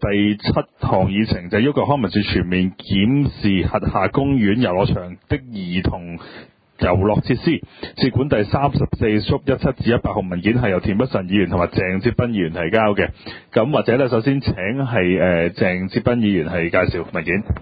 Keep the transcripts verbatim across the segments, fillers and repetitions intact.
第七項議程就係要求康文署全面檢視轄下公園遊樂場的兒童遊樂設施。接管第三十四束一七至一百號文件係由田北辰議員同埋鄭哲斌議員提交嘅。咁或者咧，首先請係誒鄭哲斌議員係介紹文件。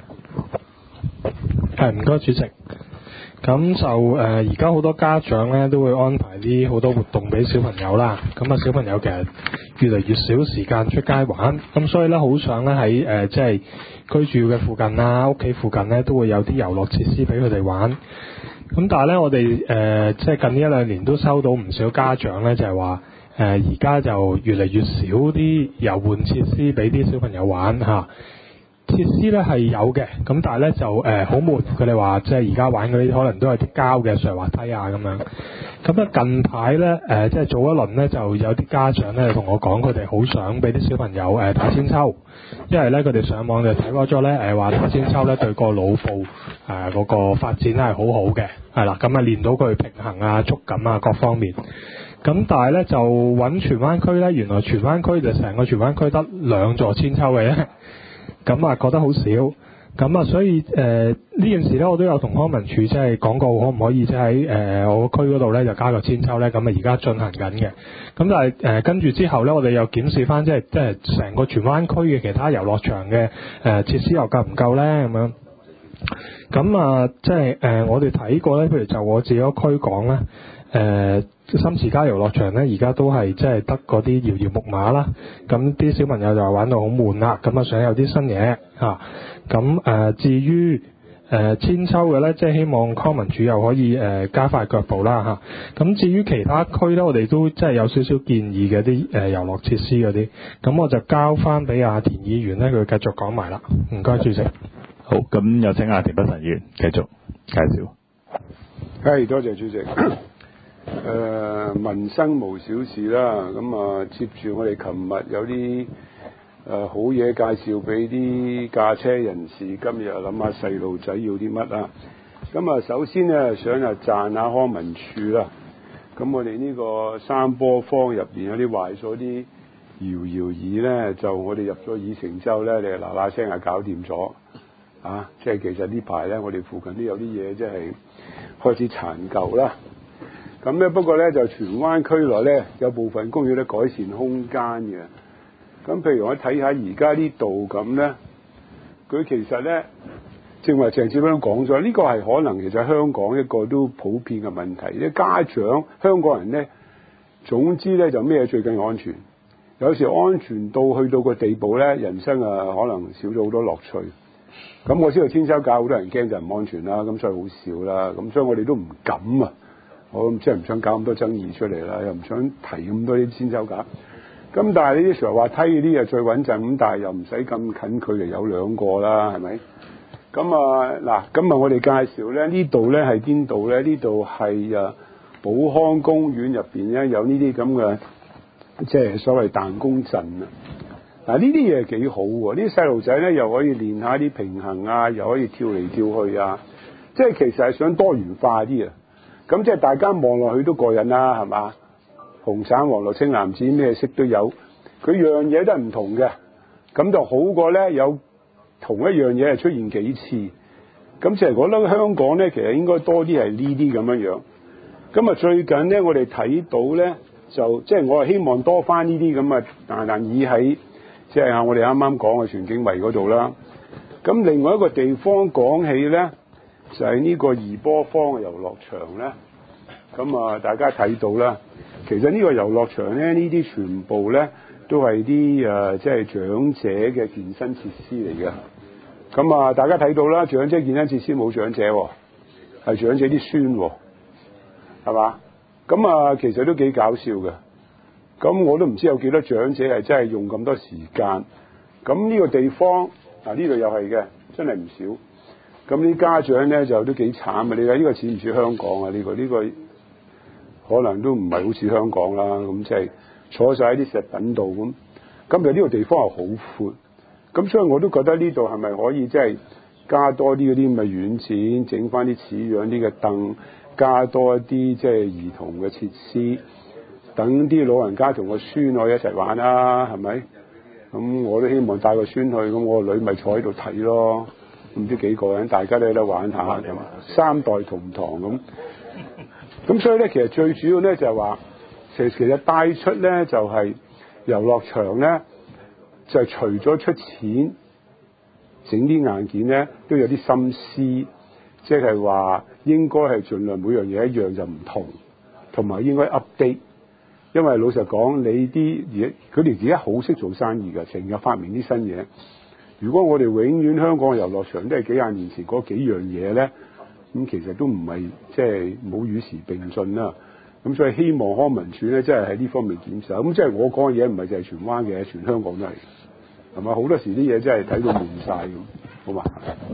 係，唔該主席。咁就誒而家好多家長咧都會安排啲好多活動俾小朋友啦。咁啊小朋友其實越嚟越少時間出街玩，咁所以咧好想咧喺誒即係居住嘅附近啊、屋企附近咧都會有啲遊樂設施俾佢哋玩。咁但係咧我哋誒即係近呢一兩年都收到唔少家長咧就係話誒而家就越嚟越少啲遊玩設施俾啲小朋友玩嚇。設施咧係有嘅，咁但係咧就誒好悶。佢哋話即係而家玩嗰啲可能都係啲膠嘅上滑梯啊咁樣。咁啊近排咧誒即係早一輪咧就有啲家長咧同我講，佢哋好想俾啲小朋友誒打千秋，因為咧佢哋上網就睇過咗咧誒話打千秋咧對個腦部誒嗰個發展咧係好好嘅，係啦，咁啊練到佢平衡啊、觸感啊各方面。咁但係咧就揾荃灣區咧，原來荃灣區就成個荃灣區得兩座千秋嘅啫。咁啊覺得好少，咁啊所以誒呢、呃、件事咧我都有同康文署即係講過，可唔可以即係喺誒我區嗰度咧就加個千秋咧？咁啊而家進行緊嘅，咁但係誒跟住之後咧，我哋又檢視翻即係即係成個荃灣區嘅其他遊樂場嘅誒、呃、設施又夠唔夠咧？咁樣，咁啊即係誒我哋睇過咧，譬如就我自己個區講咧。誒、呃、深池街遊樂場咧，而家都係即係得嗰啲搖搖木馬啦，咁啲小朋友就玩到好悶啦，咁啊想有啲新嘢嚇，咁、啊、誒、呃、至於誒、呃、千秋嘅咧，即係希望康文署又可以誒、呃、加快腳步啦嚇，咁、啊、至於其他區咧，我哋都即係有少少建議嘅啲誒遊樂設施嗰啲，咁我就交翻俾阿田議員咧，佢繼續講埋啦，唔該主席。 好，咁有請阿田北辰議員繼續介紹。 係，多謝主席。誒、呃、民生無小事啦，咁啊接住我哋琴日有啲誒、呃、好嘢介紹俾啲駕車人士，今日諗下細路仔要啲乜啊？咁啊首先咧想啊讚下康文署啦，咁我哋呢個三波坊入邊有啲壞咗啲搖搖椅咧，就我哋入咗議程之後咧，你嗱嗱聲啊搞掂咗啊！即係其實呢排咧，我哋附近都有啲嘢即係開始殘舊啦。咁咧，不過咧就荃灣區內咧有部分公園咧改善空間嘅。咁譬如我睇下而家呢度咁咧，佢其實咧正話鄭志斌都講咗，呢個係可能其實香港一個都普遍嘅問題。啲家長香港人咧，總之咧就咩最緊安全。有時安全到去到個地步咧，人生啊可能少咗好多樂趣。咁我知道千秋架好多人驚就唔安全啦，咁所以好少啦。咁所以我哋都唔敢啊。我即係唔想搞咁多爭議出嚟啦，又唔想提咁多啲千秋架。咁但係呢啲上滑梯嗰啲又最穩陣，咁但係又唔使咁近距離有兩個啦，係咪？咁啊嗱，咁啊我哋介紹咧呢度咧係邊度咧？呢度係啊寶康公園入邊咧有呢啲咁嘅即係所謂彈弓陣啊。嗱呢啲嘢幾好喎，呢啲細路仔咧又可以練下啲平衡啊，又可以跳嚟跳去啊，即係其實係想多元化啲啊。咁即係大家望落去都過癮啦，係嘛？紅橙黃綠青藍紫咩色都有，佢樣嘢都係唔同嘅，咁就好過咧有同一樣嘢係出現幾次。咁其實我覺得香港咧，其實應該多啲係呢啲咁樣樣。咁啊最近咧，我哋睇到咧，就即係我係希望多翻呢啲咁嘅彈彈椅喺即係我哋啱啱講嘅荃景圍嗰度啦。咁另外一個地方講起咧，就係呢個二波坊嘅遊樂場咧，咁啊大家睇到啦，其實呢個遊樂場咧，呢啲全部咧都係啲誒即係長者嘅健身設施嚟嘅。咁啊大家睇到啦，長者健身設施冇長者喎，係長者啲孫喎，係嘛？咁啊其實都幾搞笑嘅。咁我都唔知有幾多長者係真係用咁多時間。咁呢個地方嗱呢度又係嘅，真係唔少。咁啲家長咧就都幾慘啊！你睇呢個似唔似香港啊？呢個呢個可能都唔係好似香港啦。咁即係坐晒喺啲石品度咁。咁其實呢個地方係好闊。咁所以我都覺得呢度係咪可以即係加多啲嗰啲咁嘅軟件，整翻啲似樣啲嘅凳，加多一啲即係兒童嘅設施，等啲老人家同個孫可以一齊玩啦，係咪？ 咁我都希望帶個孫去，咁我個女咪坐喺度睇咯，唔知幾個人，大家都有得玩下咁，三代同堂咁。咁所以咧，其實最主要咧就係話，其實其實帶出咧就係遊樂場咧，就係除咗出錢整啲硬件咧，都有啲心思，即係話應該係盡量每樣嘢一樣就唔同，同埋應該 update。因為老實講，你啲嘢佢哋自己好識做生意㗎，成日發明啲新嘢。如果我哋永遠香港嘅遊樂場都係幾廿年前嗰幾樣嘢咧，咁其實都唔係即係冇與時並進啦。咁所以希望康文署咧，即係喺呢方面檢視。咁即係我講嘅嘢唔係淨係荃灣嘅，全香港都係，係嘛？好多時啲嘢真係睇到悶晒咁，好嘛？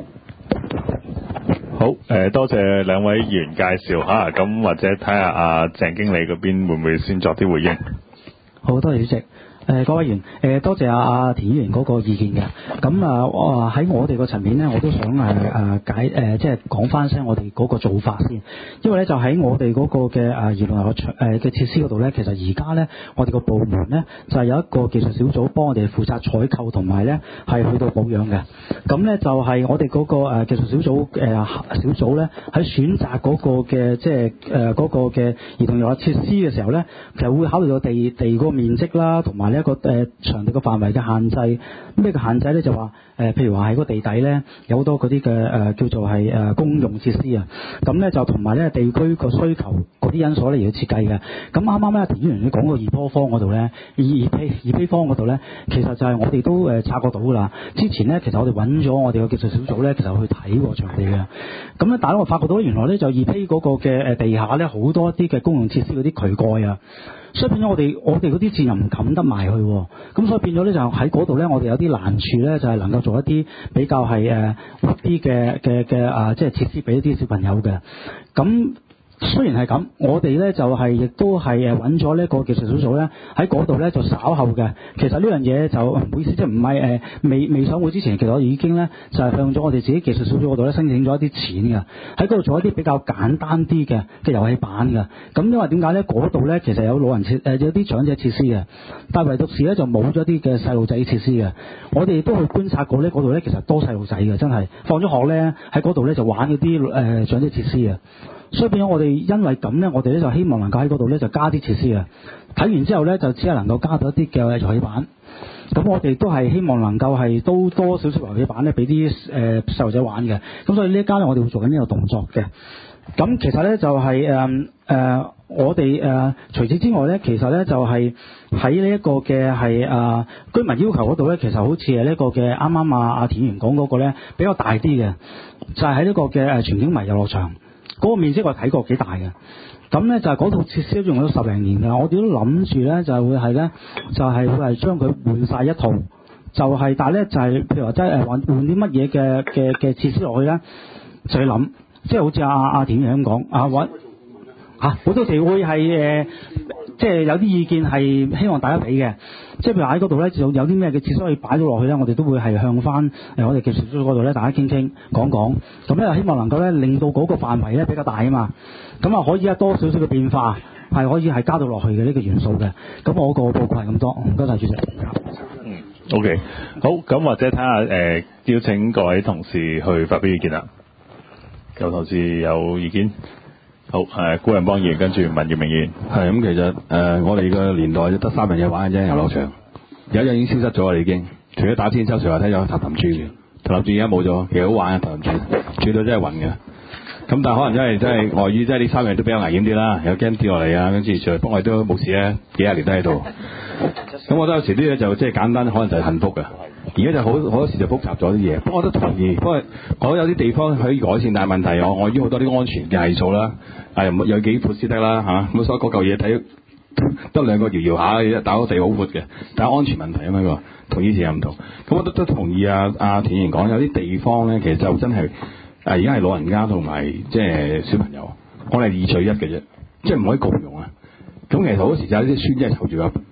好，誒、呃、多謝兩位議員介紹嚇，咁、啊、或者睇下阿鄭經理嗰邊會唔會先作啲回應？ 好多謝主席。誒、呃、各位議員，誒、呃、多謝阿、啊、阿田議員嗰個意見嘅。咁啊，我喺我哋個層面咧，我都想誒誒、呃、解誒、呃，即係講翻聲我哋嗰個做法先。因為咧，就喺我哋嗰個嘅誒兒童遊樂場誒嘅設施嗰度咧，其實而家咧，我哋個部門咧就係、是、有一個技術小組幫我哋負責採購同埋咧係去到保養嘅。咁咧就係、是、我哋嗰個誒技術小組誒、呃、小組咧喺選擇嗰個嘅即係誒嗰個嘅兒童遊樂設施嘅時候咧，其實會考慮到地地嗰個面積啦，同埋一個誒、呃、場地嘅範圍嘅限制。咩嘅限制咧？就話誒、呃，譬如話喺個地底咧有好多嗰啲嘅誒叫做係誒、呃、公用設施啊。咁咧就同埋咧地區個需求嗰啲因素咧而要設計嘅。咁啱啱咧田議員你講個二坡方嗰度咧，二二批二批方嗰度咧，其實就係我哋都誒察覺到㗎啦。之前咧其實我哋揾咗我哋個技術小組咧，其實去睇過場地嘅。咁咧，但係我發覺到原來咧就二批嗰個嘅誒地下咧好多啲嘅公用設施嗰啲渠蓋啊。所以變咗我哋我哋嗰啲箭又唔冚得埋去，咁所以變咗咧就喺嗰度咧，我哋有啲難處咧，就係、是、能夠做一啲比較係誒活啲嘅嘅嘅啊，即係設施俾啲小朋友嘅。咁雖然係咁，我哋咧就係、是、亦都係誒揾咗呢個技術小組咧喺嗰度咧就稍後嘅。其實呢樣嘢就唔好意思，即係唔係誒未未上會之前，其實我已經咧就係、是、向咗我哋自己技術小組嗰度咧申請咗一啲錢嘅，喺嗰度做一啲比較簡單啲嘅嘅遊戲板嘅。咁因為點解咧？嗰度咧其實有老人設誒、呃、有啲長者設施嘅，但係唯獨是咧就冇咗啲嘅細路仔設施嘅。我哋都去觀察過咧，嗰度咧其實多細路仔嘅，真係放咗學咧喺嗰度咧就玩嗰啲誒長者設施嘅。所以變咗我哋因為咁咧，我哋咧就希望能夠喺嗰度咧就加啲設施啊。睇完之後咧，就只係能夠加到一啲嘅遊戲板。咁我哋都係希望能夠係都多少少遊戲板咧，俾啲誒細路仔玩嘅。咁所以呢一間咧，我哋會做緊呢個動作嘅。咁其實咧就係誒誒，我哋誒、呃、除此之外咧，其實咧就係喺呢一個嘅係誒居民要求嗰度咧，其實好似係呢一個嘅啱啱啊阿田議員講嗰個咧比較大啲嘅，就係喺呢個嘅誒全景迷遊樂場。嗰個面積我睇過幾大嘅，咁咧就係嗰套設施都用咗十零年㗎，我哋都諗住咧就係會係咧就係會係將佢換晒一套，就係、是、但係咧就係、是、譬如話即係誒換換啲乜嘢嘅嘅嘅設施落去咧，就去諗，即係好似阿阿田咁講，啊揾嚇好多時會係誒，即係有啲意見係希望大家俾嘅。即係譬如喺嗰度咧，就有啲咩嘅設施可以擺咗落去咧，我哋都會係向翻誒我哋技術組嗰度咧，大家傾傾講講，咁咧希望能夠咧令到嗰個範圍咧比較大啊嘛，咁啊可以有多少少嘅變化，係可以係加到落去嘅呢、這個元素嘅。咁我個報告係咁多，唔該晒主席。 嗯 ，OK， 好，咁或者睇下誒邀請各位同事去發表意見啦。有同事有意見？好，誒，古人邦議員跟住文業明議員。 係咁，其實誒、呃，我哋個年代得三樣嘢玩嘅啫，遊樂場。有一樣已經消失咗啦，已經。除咗打天秋，隨話睇有彈彈珠，彈彈珠而家冇咗，其實好玩啊，彈彈珠，轉到真係暈嘅。咁但係可能真係真係礙於，即係呢三樣都比較危險啲啦，有驚跌落嚟啊，跟住就不過我哋都冇事咧，幾廿年都喺度。咁我覺得有時啲嘢就即係簡單，可能就係幸福嘅。而家就好好多時就複雜咗啲嘢，不過我都同意。不過我有啲地方可以改善，但係問題我礙於好多啲安全嘅係數啦，係有幾闊先得啦嚇。咁所以嗰嚿嘢睇得兩個搖搖下，打個地好闊嘅，但係安全問題啊嘛個，同以前又唔同。咁我都都同意啊阿田議員講，有啲地方咧其實就真係誒而家係老人家同埋即係小朋友，我哋二取一嘅啫，即係唔可以共用啊。咁其實好多時就有啲村真係湊住個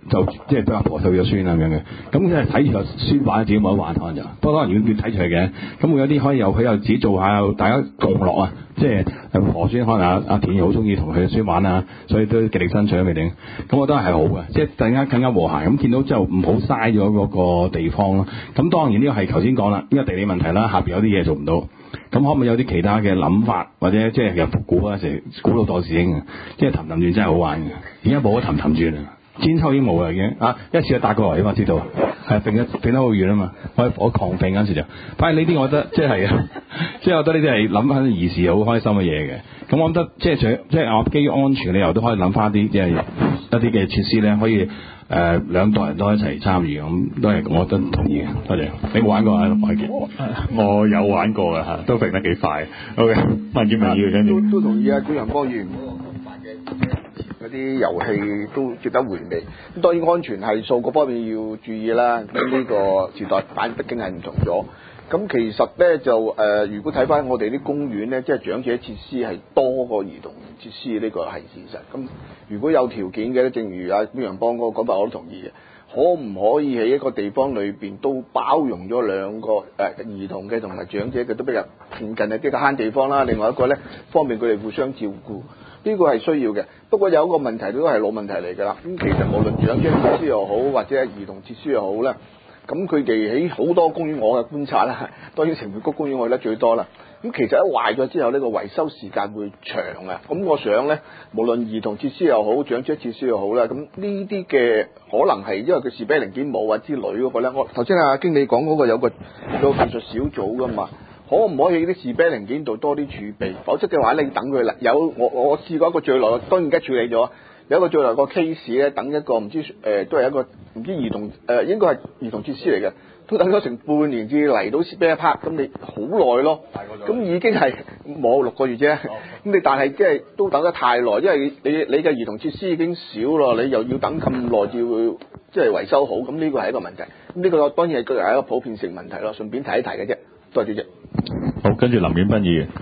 就即係俾阿婆湊咗孫啦咁樣嘅。咁佢係睇住個孫玩，自己冇得玩可能就。不過當然要要睇住佢嘅。咁會有啲可以又佢又自己做下，大家共樂啊。即係婆孫可能阿阿田好中意同佢嘅孫玩啊，所以都極力爭取未定。咁我覺得係好嘅，即係突然間更加和諧。咁見到之後唔好嘥咗嗰個地方咯。咁當然呢個係頭先講啦，呢個地理問題啦，下邊有啲嘢做唔到。咁可唔可以有啲其他嘅諗法，或者即係其實復古啊，成古老代士英啊，即係氹氹轉真係好玩嘅。而家冇咗氹氹轉啊，千秋已經冇啦已經啊，一次就搭過嚟啊嘛，知道係揈得揈得好遠啊嘛，我我狂揈嗰陣時就，反而呢啲我覺得即係啊，即係我覺得呢啲係諗翻兒時好開心嘅嘢嘅。咁我覺得即係除即係我基於安全嘅理由都可以諗翻啲即係一啲嘅設施咧，可以誒、呃、兩代人都一齊參與咁，都係我覺得同意嘅。多謝。你冇玩過啊？海傑？ 我有玩過嘅嚇，都揈得幾快。OK，文劍明議員跟住都都同意啊，朱陽光議員嗰啲遊戲都值得回味。咁當然安全係數各方面要注意啦。咁呢個時代版畢竟係唔同咗。咁其實咧就誒、呃，如果睇翻我哋啲公園咧，即係長者設施係多過兒童設施，呢個係事實。咁如果有條件嘅，正如阿朱陽光嗰個講法，我都同意嘅。可唔可以喺一個地方裏邊都包容咗兩個誒、呃、兒童嘅同埋長者嘅都比較近近，係比較慳地方啦。另外一個咧，方便佢哋互相照顧，呢個係需要嘅。不過有一個問題都係老問題嚟㗎啦。咁其實無論長者設施又好，或者係兒童設施又好咧，咁佢哋喺好多公園我嘅觀察啦，當然城門谷公園我去得最多啦。咁其實一壞咗之後呢個維修時間會長啊。咁我想咧，無論兒童設施又好，長者設施又好啦，咁呢啲嘅可能係因為佢士啤零件冇啊之類嗰個咧。我頭先阿經理講嗰個有個有個技術小組㗎嘛，可唔可以喺啲士啤零件度多啲儲備？否則嘅話你等佢啦。有我我試過一個最耐，當然而家處理咗。有一個最耐個 case 咧，等一個唔知誒、呃、都係一個唔知兒童誒、呃、應該係兒童設施嚟嘅，都等咗成半年至嚟到 spare part，咁你好耐咯，咁已經係冇六個月啫，咁你但係即係都等得太耐，因為你你嘅兒童設施已經少咯，你又要等咁耐至會即係維修好，咁呢個係一個問題，咁呢個當然係佢係一個普遍性問題咯，順便提一提嘅啫，多謝主席。 好，跟住林婉彬議員。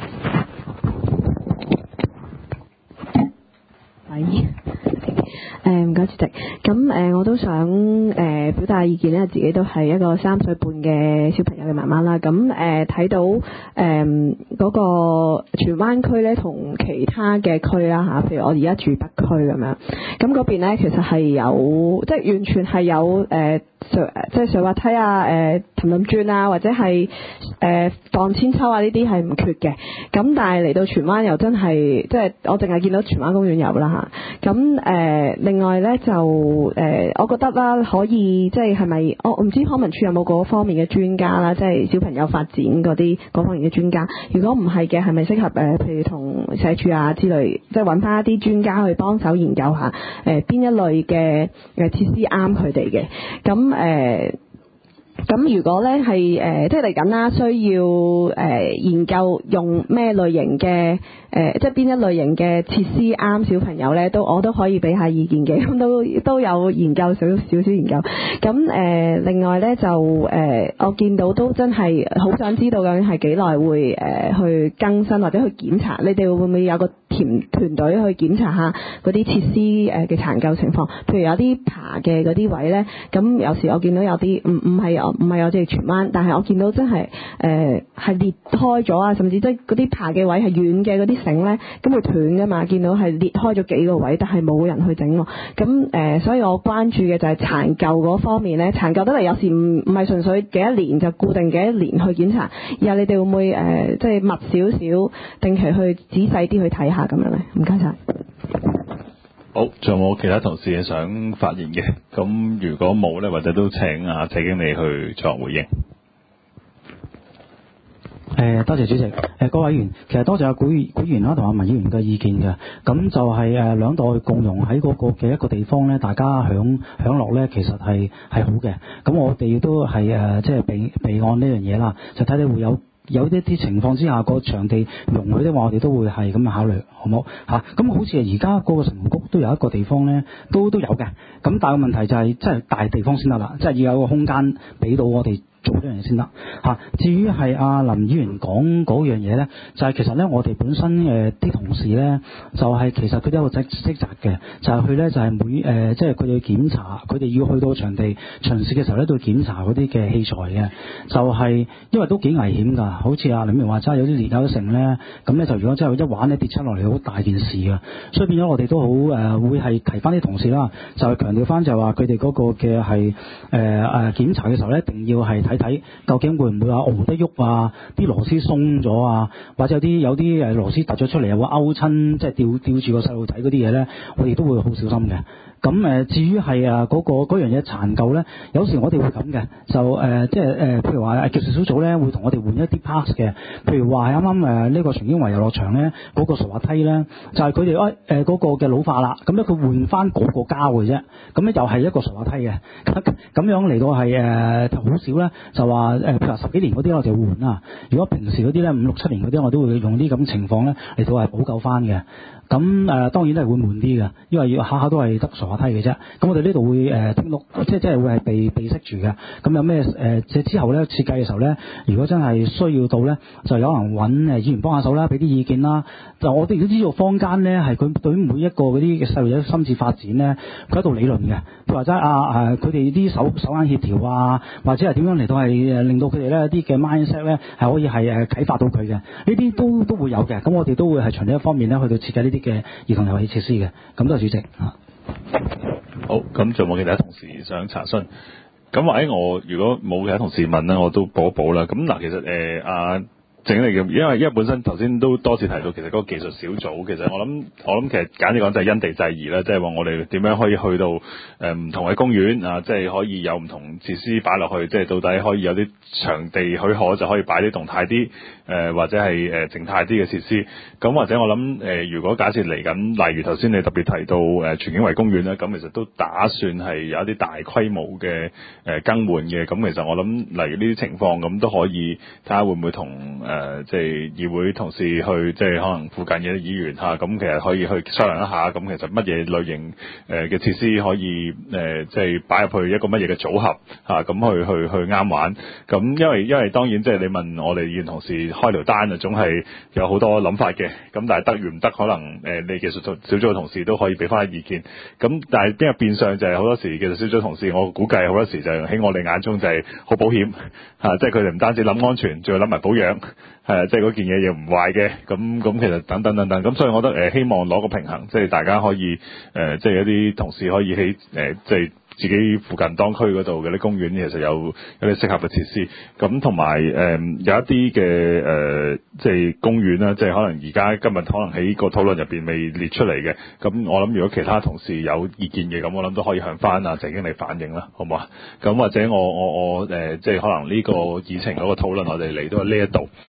係。誒唔該主席，咁誒、呃、我都想誒、呃、表達意見咧，自己都係一個三歲半嘅小朋友嘅媽媽啦。咁誒睇到誒嗰、呃那個荃灣區咧，同其他嘅區啦嚇，譬如我而家住北區咁樣，咁嗰邊咧其實係有，即係完全係有誒。呃上即係上滑梯啊、誒氹氹轉啊，或者係誒、呃、盪千秋啊，呢啲係唔缺嘅。咁但係嚟到荃灣又真係，即係我淨係見到荃灣公園有啦嚇。咁、啊、誒、呃、另外咧就誒、呃，我覺得啦，可以即係係咪我唔知康文署有冇嗰方面嘅專家啦，即係小朋友發展嗰啲嗰方面嘅專家。如果唔係嘅，係咪適合誒、呃，譬如同社署啊之類，即係揾翻一啲專家去幫手研究下誒邊、呃、一類嘅誒設施啱佢哋嘅。咁誒，咁、呃、如果咧係誒，即係嚟緊啦，需要誒、呃、研究用咩類型嘅誒、呃，即係邊一類型嘅設施啱小朋友咧，都我都可以俾下意見嘅，咁都都有研究少少少研究。咁誒、呃，另外咧就誒、呃，我見到都真係好想知道究竟係幾耐會誒、呃、去更新或者去檢查，你哋會唔會有個團團隊去檢查下嗰啲設施誒嘅殘舊情況？譬如有啲爬嘅嗰啲位咧，咁有時我見到有啲唔唔係唔係我哋荃灣，但係我見到真係誒係裂開咗啊，甚至即係嗰啲爬嘅位係軟嘅嗰啲繩咧，咁會斷噶嘛？見到係裂開咗幾個位，但係冇人去整喎。咁誒、呃，所以我關注嘅就係殘舊嗰方面咧，殘舊得嚟有時唔唔係純粹幾多年就固定幾多年去檢查，而係你哋會唔會誒、呃、即係密少少，定期去仔細啲去睇下咁樣咧？唔該晒。 好，仲有冇其他同事想發言嘅？咁如果冇咧，或者都請阿謝經理去作回應。 誒、呃，多謝主席。誒、呃，各位議員，其實多謝阿古古議員啦，同阿文議員嘅意見嘅。咁就係誒兩代共融喺嗰個嘅一個地方咧，大家享享樂咧，其實係係好嘅。咁我哋都係誒、呃，即係備備案呢樣嘢啦，就睇你會有。有一啲情況之下，個場地容許的話，我哋都會係咁考慮，好冇嚇？咁、啊、好似而家嗰個城門谷都有一個地方咧，都都有嘅。咁但係個問題就係、是，即係大地方先得啦，即係要有個空間俾到我哋做呢樣嘢先得嚇。至於係阿林議員講嗰樣嘢咧，就係、是、其實咧我哋本身誒啲、呃、同事咧，就係、是、其實佢哋有個職職責嘅，就係、是、去咧就係、是、每誒即係佢哋去檢查，佢哋要去到場地巡視嘅時候咧，都要檢查嗰啲嘅器材嘅，就係、是、因為都幾危險㗎，好似阿林議員話齋有啲裂有成咧，咁咧就如果真係一玩咧跌出落嚟好大件事㗎，所以變咗我哋都好誒、呃、會係提翻啲同事啦，就係、是、強調翻就係話佢哋嗰個嘅係誒誒檢查嘅時候咧，一定要係睇睇究竟會唔會話熬得喐啊，啲螺絲鬆咗啊，或者有啲有啲誒螺絲突咗出嚟又會勾親，即係吊吊住個細路仔嗰啲嘢咧，我哋都會好小心嘅。咁誒、呃，至於係啊嗰個嗰樣嘢殘舊咧，有時我哋會咁嘅，就誒、呃、即係誒、呃，譬如話技術小組咧會同我哋換一啲 parts 嘅，譬如話啱啱誒呢個長英圍遊樂場咧嗰、那個傻滑梯咧，就係佢哋誒誒嗰個嘅老化啦，咁咧佢換翻嗰個膠嘅啫，咁咧又係一個傻滑梯嘅，咁樣嚟到係誒好少咧，就話誒譬如話十幾年嗰啲我就換啦，如果平時嗰啲咧五六七年嗰啲我都會用啲咁情況咧嚟到係補救翻嘅。咁誒、呃、當然都係會悶啲嘅，因為要下下都係得傻滑梯嘅啫。咁我哋呢度會誒聽錄，即係即係會係被被識住嘅。咁有咩誒即係之後咧設計嘅時候咧，如果真係需要到咧，就有人揾誒議員幫下手啦，俾啲意見啦。就我哋都知道坊間咧係佢對於每一個嗰啲嘅細路仔心智發展咧，佢喺度理論嘅。譬如話齋啊誒，佢哋啲手手眼協調啊，或者係點樣嚟到係誒令到佢哋咧啲嘅 mindset 咧係可以係誒啟發到佢嘅。呢啲都都會有嘅。咁我哋都會係從呢一方面咧去到設計呢啲嘅兒童遊戲設施嘅，咁都係主席嚇。 好，咁仲有冇其他同事想查詢？咁或者我如果冇其他同事問咧，我都補一補啦。咁嗱，其實誒阿整嚟嘅，因為因為本身頭先都多次提到，其實嗰個技術小組，其實我諗我諗其實簡單講就係因地制宜啦，即係話我哋點樣可以去到誒唔、呃、同嘅公園啊，即係可以有唔同設施擺落去，即係到底可以有啲場地許可就可以擺啲動態啲。誒、呃、或者係誒、呃、靜態啲嘅設施，咁或者我諗誒、呃，如果假設嚟緊，例如頭先你特別提到誒荃景圍公園咧，咁其實都打算係有一啲大規模嘅誒、呃、更換嘅，咁其實我諗例如呢啲情況，咁都可以睇下會唔會同誒、呃、即係議會同事去，即係可能附近嘅議員嚇，咁、啊、其實可以去商量一下，咁其實乜嘢類型誒嘅設施可以誒、呃、即係擺入去一個乜嘢嘅組合嚇，咁、啊、去去去啱玩，咁因為因為當然即係你問我哋議員同事。開條單啊，總係有好多諗法嘅，咁但係得與唔得，可能誒、呃、你技術小組嘅同事都可以俾翻啲意見。咁但係邊個變相就係好多時技術小組同事，我估計好多時就喺我哋眼中就係好保險嚇、啊，即係佢哋唔單止諗安全，仲要諗埋保養，係、啊、即係嗰件嘢又唔壞嘅。咁咁其實等等等等，咁所以我覺得誒、呃、希望攞個平衡，即係大家可以誒、呃，即係一啲同事可以喺誒、呃、即係。自己附近當區嗰度嘅啲公園其實有有啲適合嘅設施，咁同埋誒有一啲嘅誒即係公園啦，即係可能而家今日可能喺個討論入邊未列出嚟嘅，咁我諗如果其他同事有意見嘅，咁我諗都可以向翻啊鄭經理反映啦，好唔好啊？咁或者我我我誒、呃、即係可能呢個議程嗰個討論，我哋嚟到呢一度。